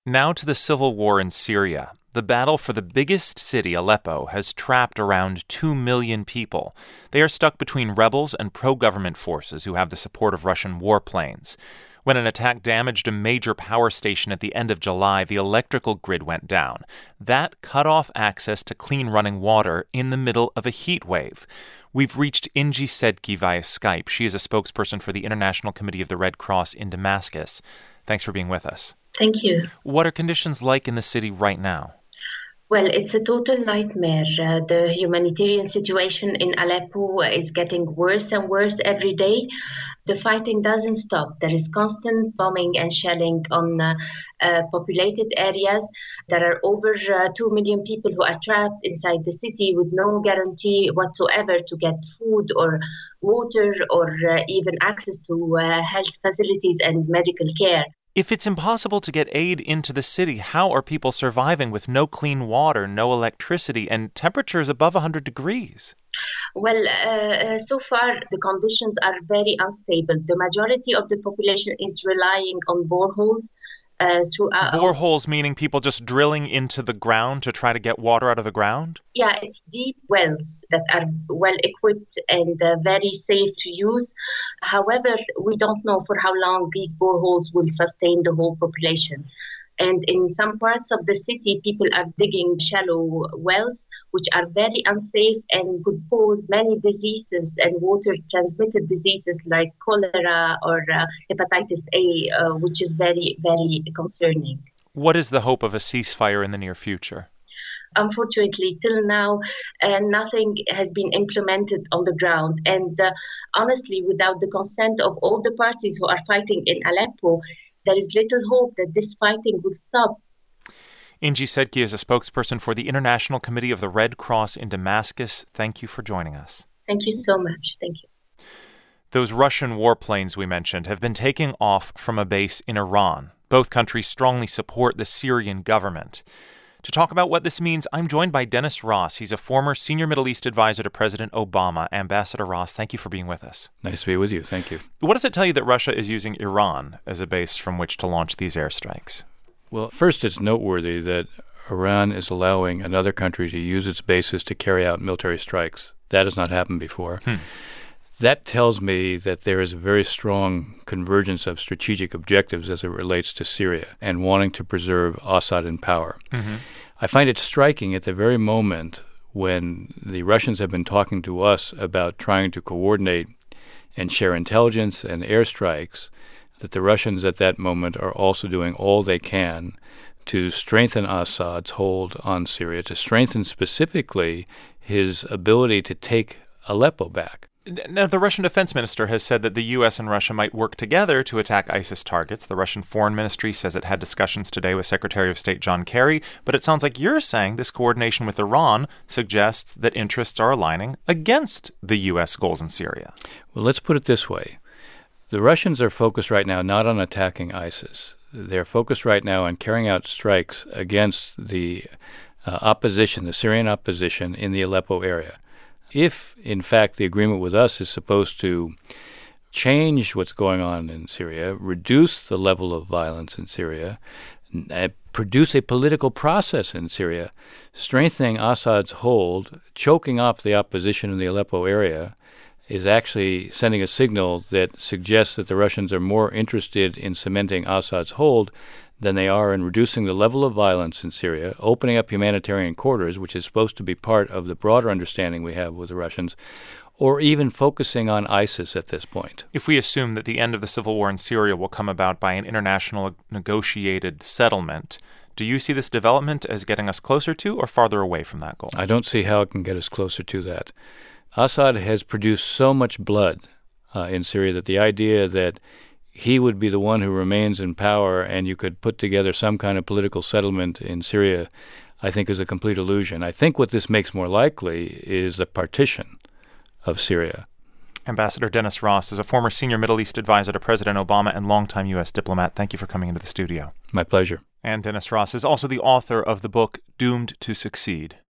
Now to the civil war in Syria. The battle for the biggest city, Aleppo, has trapped around 2 million people. They are stuck between rebels and pro-government forces who have the support of Russian warplanes. When an attack damaged a major power station at the end of July, the electrical grid went down. That cut off access to clean running water in the middle of a heat wave. We've reached Ingi Sedki via Skype. She is a spokesperson for the International Committee of the Red Cross in Damascus. Thanks for being with us. Thank you. What are conditions like in the city right now? Well, it's a total nightmare. The humanitarian situation in Aleppo is getting worse and worse every day. The fighting doesn't stop. There is constant bombing and shelling on populated areas. There are over 2 million people who are trapped inside the city with no guarantee whatsoever to get food or water or even access to health facilities and medical care. If it's impossible to get aid into the city, how are people surviving with no clean water, no electricity, and temperatures above 100 degrees? Well, so far the conditions are very unstable. The majority of the population is relying on boreholes. Boreholes meaning people just drilling into the ground to try to get water out of the ground? Yeah, it's deep wells that are well equipped and very safe to use. However, we don't know for how long these boreholes will sustain the whole population. And in some parts of the city, people are digging shallow wells, which are very unsafe and could pose many diseases and water-transmitted diseases like cholera or hepatitis A, which is very, very concerning. What is the hope of a ceasefire in the near future? Unfortunately, till now, nothing has been implemented on the ground. And honestly, without the consent of all the parties who are fighting in Aleppo, there is little hope that this fighting will stop. Ingi Sedki is a spokesperson for the International Committee of the Red Cross in Damascus. Thank you for joining us. Thank you so much. Thank you. Those Russian warplanes we mentioned have been taking off from a base in Iran. Both countries strongly support the Syrian government. To talk about what this means, I'm joined by Dennis Ross. He's a former senior Middle East advisor to President Obama. Ambassador Ross, thank you for being with us. Nice to be with you. Thank you. What does it tell you that Russia is using Iran as a base from which to launch these airstrikes? Well, first, it's noteworthy that Iran is allowing another country to use its bases to carry out military strikes. That has not happened before. That tells me that there is a very strong convergence of strategic objectives as it relates to Syria and wanting to preserve Assad in power. I find it striking at the very moment when the Russians have been talking to us about trying to coordinate and share intelligence and airstrikes, that the Russians at that moment are also doing all they can to strengthen Assad's hold on Syria, to strengthen specifically his ability to take Aleppo back. Now, the Russian defense minister has said that the U.S. and Russia might work together to attack ISIS targets. The Russian foreign ministry says it had discussions today with Secretary of State John Kerry, but it sounds like you're saying this coordination with Iran suggests that interests are aligning against the U.S. goals in Syria. Well, let's put it this way. The Russians are focused right now not on attacking ISIS. They're focused right now on carrying out strikes against the opposition, the Syrian opposition in the Aleppo area. If, in fact, the agreement with us is supposed to change what's going on in Syria, reduce the level of violence in Syria, produce a political process in Syria, strengthening Assad's hold, choking off the opposition in the Aleppo area, is actually sending a signal that suggests that the Russians are more interested in cementing Assad's hold than they are in reducing the level of violence in Syria, opening up humanitarian corridors, which is supposed to be part of the broader understanding we have with the Russians, or even focusing on ISIS at this point. If we assume that the end of the civil war in Syria will come about by an international negotiated settlement, do you see this development as getting us closer to or farther away from that goal? I don't see how it can get us closer to that. Assad has produced so much blood in Syria that the idea that he would be the one who remains in power and you could put together some kind of political settlement in Syria, I think is a complete illusion. I think what this makes more likely is the partition of Syria. Ambassador Dennis Ross is a former senior Middle East advisor to President Obama and longtime U.S. diplomat. Thank you for coming into the studio. My pleasure. And Dennis Ross is also the author of the book Doomed to Succeed.